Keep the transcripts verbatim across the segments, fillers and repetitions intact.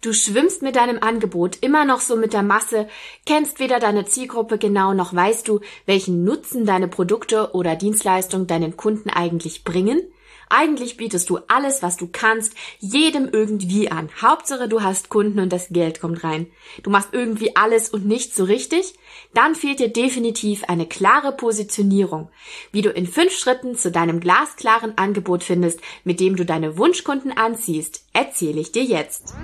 Du schwimmst mit deinem Angebot immer noch so mit der Masse, kennst weder deine Zielgruppe genau, noch weißt du, welchen Nutzen deine Produkte oder Dienstleistungen deinen Kunden eigentlich bringen. Eigentlich bietest du alles, was du kannst, jedem irgendwie an. Hauptsache, du hast Kunden und das Geld kommt rein. Du machst irgendwie alles und nichts so richtig? Dann fehlt dir definitiv eine klare Positionierung. Wie du in fünf Schritten zu deinem glasklaren Angebot findest, mit dem du deine Wunschkunden anziehst, erzähle ich dir jetzt.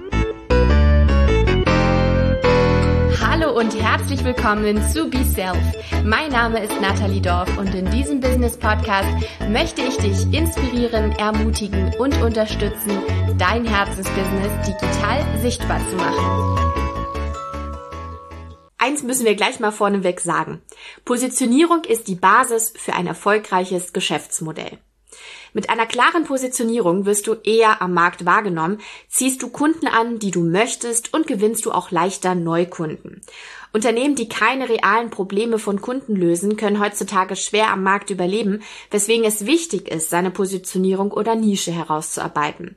Hallo und herzlich willkommen zu Be Self. Mein Name ist Nathalie Dorf und in diesem Business-Podcast möchte ich dich inspirieren, ermutigen und unterstützen, dein Herzensbusiness digital sichtbar zu machen. Eins müssen wir gleich mal vorneweg sagen. Positionierung ist die Basis für ein erfolgreiches Geschäftsmodell. Mit einer klaren Positionierung wirst du eher am Markt wahrgenommen, ziehst du Kunden an, die du möchtest und gewinnst du auch leichter Neukunden. Unternehmen, die keine realen Probleme von Kunden lösen, können heutzutage schwer am Markt überleben, weswegen es wichtig ist, seine Positionierung oder Nische herauszuarbeiten.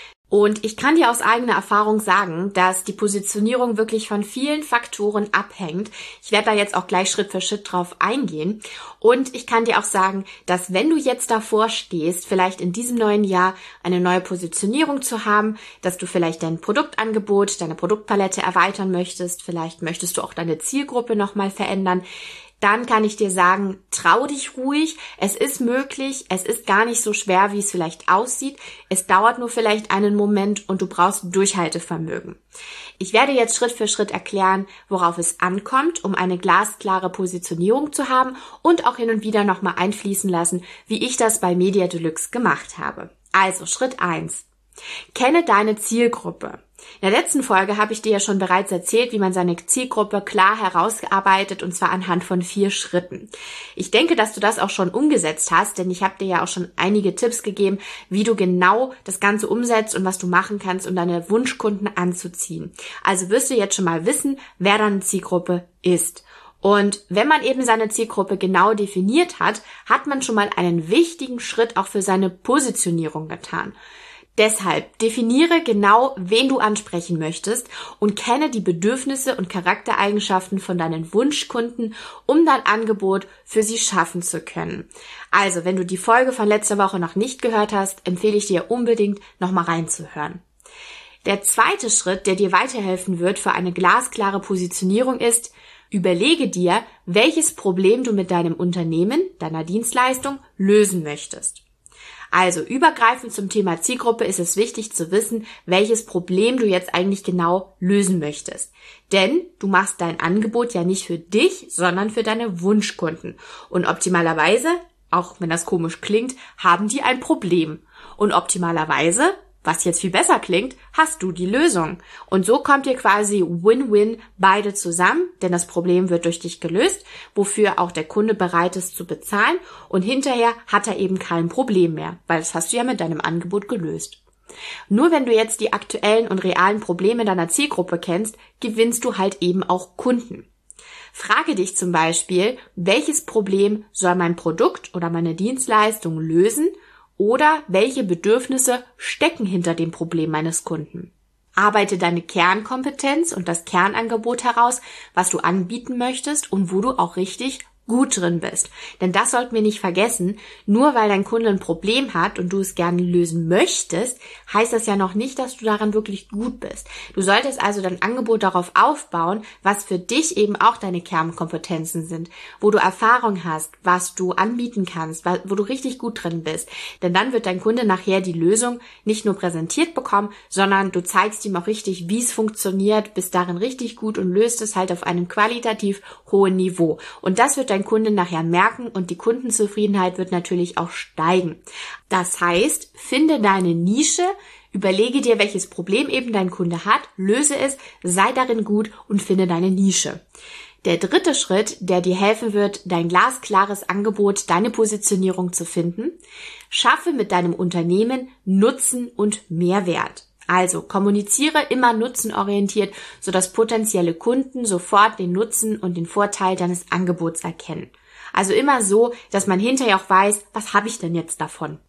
Und ich kann dir aus eigener Erfahrung sagen, dass die Positionierung wirklich von vielen Faktoren abhängt. Ich werde da jetzt auch gleich Schritt für Schritt drauf eingehen. Und ich kann dir auch sagen, dass wenn du jetzt davor stehst, vielleicht in diesem neuen Jahr eine neue Positionierung zu haben, dass du vielleicht dein Produktangebot, deine Produktpalette erweitern möchtest, vielleicht möchtest du auch deine Zielgruppe nochmal verändern, dann kann ich dir sagen, trau dich ruhig, es ist möglich, es ist gar nicht so schwer, wie es vielleicht aussieht, es dauert nur vielleicht einen Moment und du brauchst Durchhaltevermögen. Ich werde jetzt Schritt für Schritt erklären, worauf es ankommt, um eine glasklare Positionierung zu haben und auch hin und wieder nochmal einfließen lassen, wie ich das bei Media Deluxe gemacht habe. Also Schritt eins. Kenne deine Zielgruppe. In der letzten Folge habe ich dir ja schon bereits erzählt, wie man seine Zielgruppe klar herausgearbeitet, und zwar anhand von vier Schritten. Ich denke, dass du das auch schon umgesetzt hast, denn ich habe dir ja auch schon einige Tipps gegeben, wie du genau das Ganze umsetzt und was du machen kannst, um deine Wunschkunden anzuziehen. Also wirst du jetzt schon mal wissen, wer deine Zielgruppe ist. Und wenn man eben seine Zielgruppe genau definiert hat, hat man schon mal einen wichtigen Schritt auch für seine Positionierung getan. Deshalb definiere genau, wen du ansprechen möchtest und kenne die Bedürfnisse und Charaktereigenschaften von deinen Wunschkunden, um dein Angebot für sie schaffen zu können. Also, wenn du die Folge von letzter Woche noch nicht gehört hast, empfehle ich dir unbedingt, nochmal reinzuhören. Der zweite Schritt, der dir weiterhelfen wird für eine glasklare Positionierung ist, überlege dir, welches Problem du mit deinem Unternehmen, deiner Dienstleistung lösen möchtest. Also übergreifend zum Thema Zielgruppe ist es wichtig zu wissen, welches Problem du jetzt eigentlich genau lösen möchtest. Denn du machst dein Angebot ja nicht für dich, sondern für deine Wunschkunden. Und optimalerweise, auch wenn das komisch klingt, haben die ein Problem. Und optimalerweise, was jetzt viel besser klingt, hast du die Lösung. Und so kommt ihr quasi Win-Win beide zusammen, denn das Problem wird durch dich gelöst, wofür auch der Kunde bereit ist zu bezahlen, und hinterher hat er eben kein Problem mehr, weil das hast du ja mit deinem Angebot gelöst. Nur wenn du jetzt die aktuellen und realen Probleme deiner Zielgruppe kennst, gewinnst du halt eben auch Kunden. Frage dich zum Beispiel, welches Problem soll mein Produkt oder meine Dienstleistung lösen? Oder welche Bedürfnisse stecken hinter dem Problem meines Kunden? Arbeite deine Kernkompetenz und das Kernangebot heraus, was du anbieten möchtest und wo du auch richtig gut drin bist. Denn das sollten wir nicht vergessen, nur weil dein Kunde ein Problem hat und du es gerne lösen möchtest, heißt das ja noch nicht, dass du daran wirklich gut bist. Du solltest also dein Angebot darauf aufbauen, was für dich eben auch deine Kernkompetenzen sind, wo du Erfahrung hast, was du anbieten kannst, wo du richtig gut drin bist. Denn dann wird dein Kunde nachher die Lösung nicht nur präsentiert bekommen, sondern du zeigst ihm auch richtig, wie es funktioniert, bist darin richtig gut und löst es halt auf einem qualitativ hohen Niveau. Und das wird dein Kunde nachher merken und die Kundenzufriedenheit wird natürlich auch steigen. Das heißt, finde deine Nische, überlege dir, welches Problem eben dein Kunde hat, löse es, sei darin gut und finde deine Nische. Der dritte Schritt, der dir helfen wird, dein glasklares Angebot, deine Positionierung zu finden, schaffe mit deinem Unternehmen Nutzen und Mehrwert. Also kommuniziere immer nutzenorientiert, sodass potenzielle Kunden sofort den Nutzen und den Vorteil deines Angebots erkennen. Also immer so, dass man hinterher auch weiß, was habe ich denn jetzt davon?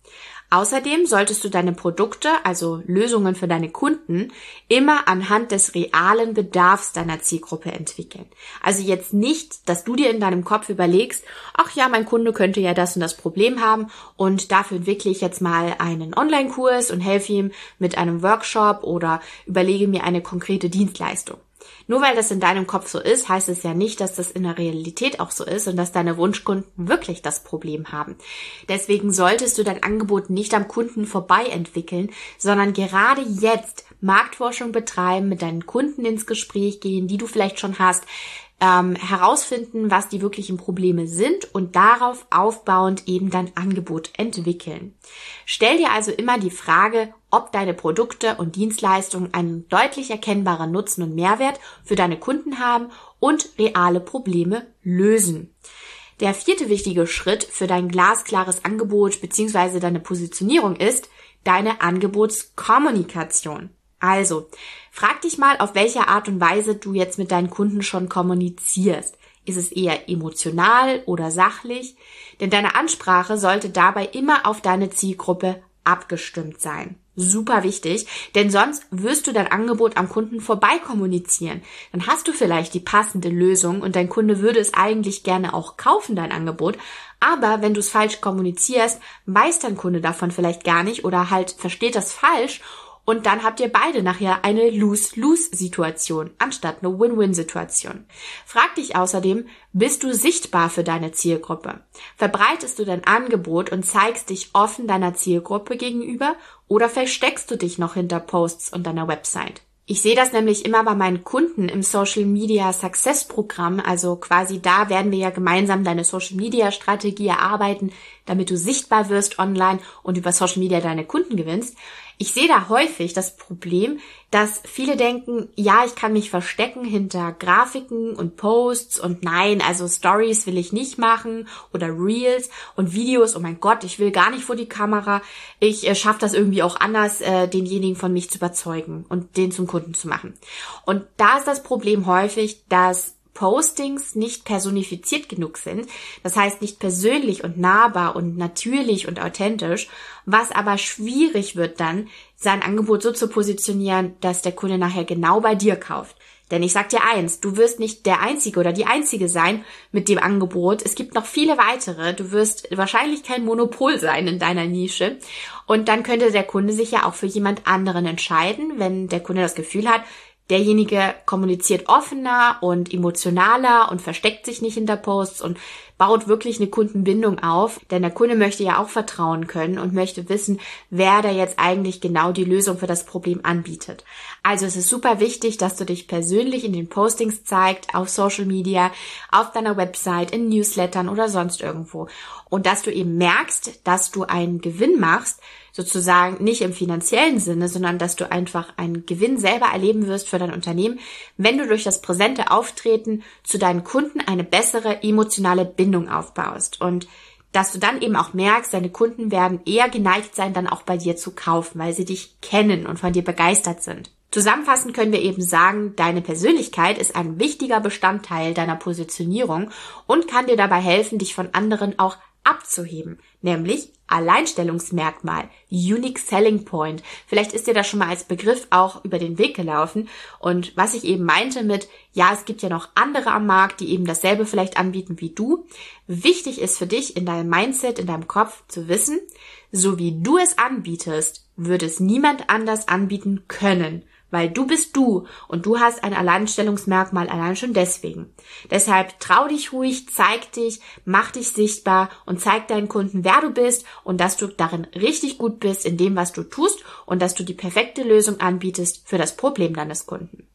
Außerdem solltest du deine Produkte, also Lösungen für deine Kunden, immer anhand des realen Bedarfs deiner Zielgruppe entwickeln. Also jetzt nicht, dass du dir in deinem Kopf überlegst, ach ja, mein Kunde könnte ja das und das Problem haben und dafür entwickle ich jetzt mal einen Online-Kurs und helfe ihm mit einem Workshop oder überlege mir eine konkrete Dienstleistung. Nur weil das in deinem Kopf so ist, heißt es ja nicht, dass das in der Realität auch so ist und dass deine Wunschkunden wirklich das Problem haben. Deswegen solltest du dein Angebot nicht am Kunden vorbei entwickeln, sondern gerade jetzt Marktforschung betreiben, mit deinen Kunden ins Gespräch gehen, die du vielleicht schon hast, ähm, herausfinden, was die wirklichen Probleme sind und darauf aufbauend eben dein Angebot entwickeln. Stell dir also immer die Frage, ob deine Produkte und Dienstleistungen einen deutlich erkennbaren Nutzen und Mehrwert für deine Kunden haben und reale Probleme lösen. Der vierte wichtige Schritt für dein glasklares Angebot bzw. deine Positionierung ist deine Angebotskommunikation. Also, frag dich mal, auf welche Art und Weise du jetzt mit deinen Kunden schon kommunizierst. Ist es eher emotional oder sachlich? Denn deine Ansprache sollte dabei immer auf deine Zielgruppe abgestimmt sein. Super wichtig, denn sonst wirst du dein Angebot am Kunden vorbei kommunizieren. Dann hast du vielleicht die passende Lösung und dein Kunde würde es eigentlich gerne auch kaufen, dein Angebot. Aber wenn du es falsch kommunizierst, weiß dein Kunde davon vielleicht gar nicht oder halt versteht das falsch. Und dann habt ihr beide nachher eine Lose-Lose-Situation anstatt eine Win-Win-Situation. Frag dich außerdem, bist du sichtbar für deine Zielgruppe? Verbreitest du dein Angebot und zeigst dich offen deiner Zielgruppe gegenüber oder versteckst du dich noch hinter Posts und deiner Website? Ich sehe das nämlich immer bei meinen Kunden im Social Media Success Programm, also quasi da werden wir ja gemeinsam deine Social Media Strategie erarbeiten, damit du sichtbar wirst online und über Social Media deine Kunden gewinnst. Ich sehe da häufig das Problem, dass viele denken, ja, ich kann mich verstecken hinter Grafiken und Posts und nein, also Stories will ich nicht machen oder Reels und Videos, oh mein Gott, ich will gar nicht vor die Kamera. Ich äh, schaffe das irgendwie auch anders, äh, denjenigen von mich zu überzeugen und den zum Kunden zu machen. Und da ist das Problem häufig, dass Postings nicht personifiziert genug sind, das heißt nicht persönlich und nahbar und natürlich und authentisch, was aber schwierig wird dann, sein Angebot so zu positionieren, dass der Kunde nachher genau bei dir kauft. Denn ich sag dir eins, du wirst nicht der Einzige oder die Einzige sein mit dem Angebot. Es gibt noch viele weitere. Du wirst wahrscheinlich kein Monopol sein in deiner Nische. Und dann könnte der Kunde sich ja auch für jemand anderen entscheiden, wenn der Kunde das Gefühl hat, derjenige kommuniziert offener und emotionaler und versteckt sich nicht hinter Posts und baut wirklich eine Kundenbindung auf. Denn der Kunde möchte ja auch vertrauen können und möchte wissen, wer da jetzt eigentlich genau die Lösung für das Problem anbietet. Also es ist super wichtig, dass du dich persönlich in den Postings zeigst, auf Social Media, auf deiner Website, in Newslettern oder sonst irgendwo. Und dass du eben merkst, dass du einen Gewinn machst, sozusagen nicht im finanziellen Sinne, sondern dass du einfach einen Gewinn selber erleben wirst für dein Unternehmen, wenn du durch das präsente Auftreten zu deinen Kunden eine bessere emotionale Bindung aufbaust und dass du dann eben auch merkst, deine Kunden werden eher geneigt sein, dann auch bei dir zu kaufen, weil sie dich kennen und von dir begeistert sind. Zusammenfassend können wir eben sagen, deine Persönlichkeit ist ein wichtiger Bestandteil deiner Positionierung und kann dir dabei helfen, dich von anderen auch abzuheben, nämlich Alleinstellungsmerkmal, Unique Selling Point. Vielleicht ist dir das schon mal als Begriff auch über den Weg gelaufen. Und was ich eben meinte mit, ja, es gibt ja noch andere am Markt, die eben dasselbe vielleicht anbieten wie du. Wichtig ist für dich in deinem Mindset, in deinem Kopf zu wissen, so wie du es anbietest, würde es niemand anders anbieten können. Weil du bist du und du hast ein Alleinstellungsmerkmal allein schon deswegen. Deshalb trau dich ruhig, zeig dich, mach dich sichtbar und zeig deinen Kunden, wer du bist und dass du darin richtig gut bist in dem, was du tust und dass du die perfekte Lösung anbietest für das Problem deines Kunden.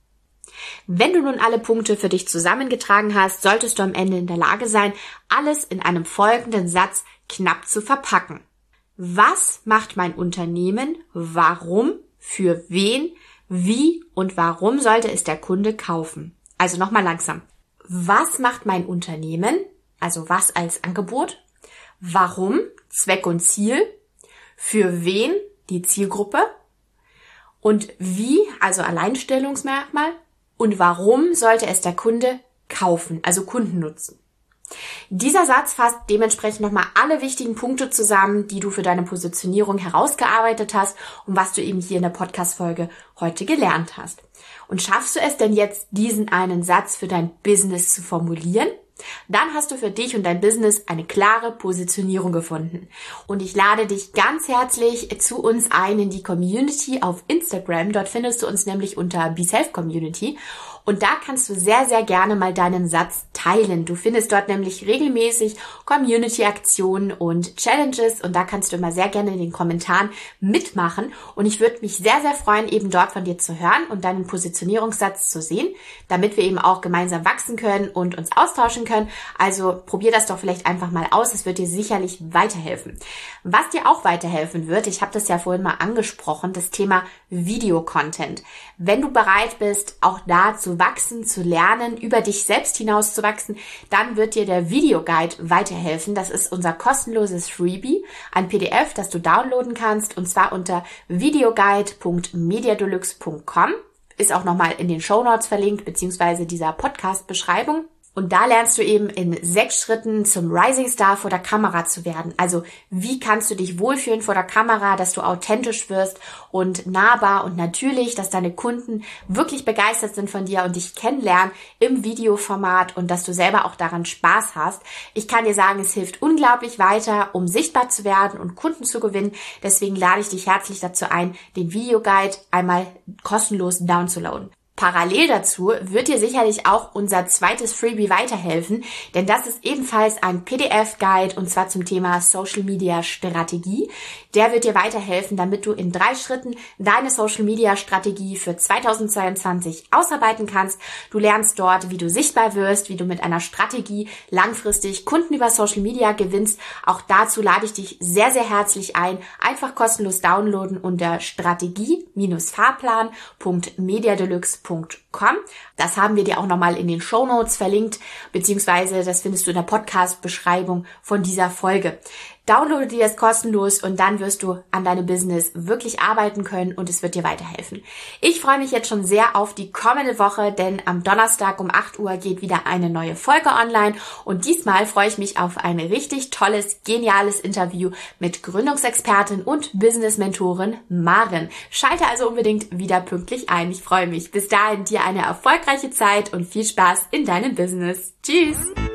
Wenn du nun alle Punkte für dich zusammengetragen hast, solltest du am Ende in der Lage sein, alles in einem folgenden Satz knapp zu verpacken. Was macht mein Unternehmen? Warum? Für wen? Wie und warum sollte es der Kunde kaufen? Also nochmal langsam. Was macht mein Unternehmen? Also was als Angebot? Warum? Zweck und Ziel? Für wen? Die Zielgruppe? Und wie? Also Alleinstellungsmerkmal? Und warum sollte es der Kunde kaufen? Also Kundennutzen. Dieser Satz fasst dementsprechend nochmal alle wichtigen Punkte zusammen, die du für deine Positionierung herausgearbeitet hast und was du eben hier in der Podcast-Folge heute gelernt hast. Und schaffst du es denn jetzt, diesen einen Satz für dein Business zu formulieren? Dann hast du für dich und dein Business eine klare Positionierung gefunden. Und ich lade dich ganz herzlich zu uns ein in die Community auf Instagram. Dort findest du uns nämlich unter Be Self Community. Und da kannst du sehr, sehr gerne mal deinen Satz teilen. Du findest dort nämlich regelmäßig Community-Aktionen und Challenges und da kannst du immer sehr gerne in den Kommentaren mitmachen. Und ich würde mich sehr, sehr freuen, eben dort von dir zu hören und deinen Positionierungssatz zu sehen, damit wir eben auch gemeinsam wachsen können und uns austauschen können. Also probier das doch vielleicht einfach mal aus. Es wird dir sicherlich weiterhelfen. Was dir auch weiterhelfen wird, ich habe das ja vorhin mal angesprochen, das Thema Video-Content. Wenn du bereit bist, auch da zu wachsen, zu lernen, über dich selbst hinaus zu wachsen, dann wird dir der Videoguide weiterhelfen. Das ist unser kostenloses Freebie, ein P D F, das du downloaden kannst, und zwar unter videoguide punkt mediadeluxe punkt com. Ist auch nochmal in den Shownotes verlinkt, beziehungsweise dieser Podcast-Beschreibung. Und da lernst du eben in sechs Schritten zum Rising Star vor der Kamera zu werden. Also wie kannst du dich wohlfühlen vor der Kamera, dass du authentisch wirst und nahbar und natürlich, dass deine Kunden wirklich begeistert sind von dir und dich kennenlernen im Videoformat und dass du selber auch daran Spaß hast. Ich kann dir sagen, es hilft unglaublich weiter, um sichtbar zu werden und Kunden zu gewinnen. Deswegen lade ich dich herzlich dazu ein, den Videoguide einmal kostenlos downzuladen. Parallel dazu wird dir sicherlich auch unser zweites Freebie weiterhelfen, denn das ist ebenfalls ein P D F-Guide und zwar zum Thema Social Media Strategie. Der wird dir weiterhelfen, damit du in drei Schritten deine Social Media Strategie für zweitausendzweiundzwanzig ausarbeiten kannst. Du lernst dort, wie du sichtbar wirst, wie du mit einer Strategie langfristig Kunden über Social Media gewinnst. Auch dazu lade ich dich sehr, sehr herzlich ein. Einfach kostenlos downloaden unter strategie fahrplan punkt mediadeluxe punkt com. Das haben wir dir auch nochmal in den Shownotes verlinkt, beziehungsweise das findest du in der Podcast-Beschreibung von dieser Folge. Downloade dir das kostenlos und dann wirst du an deinem Business wirklich arbeiten können und es wird dir weiterhelfen. Ich freue mich jetzt schon sehr auf die kommende Woche, denn am Donnerstag um acht Uhr geht wieder eine neue Folge online und diesmal freue ich mich auf ein richtig tolles, geniales Interview mit Gründungsexpertin und Business-Mentorin Maren. Schalte also unbedingt wieder pünktlich ein. Ich freue mich. Bis dahin dir eine erfolgreiche Zeit und viel Spaß in deinem Business. Tschüss!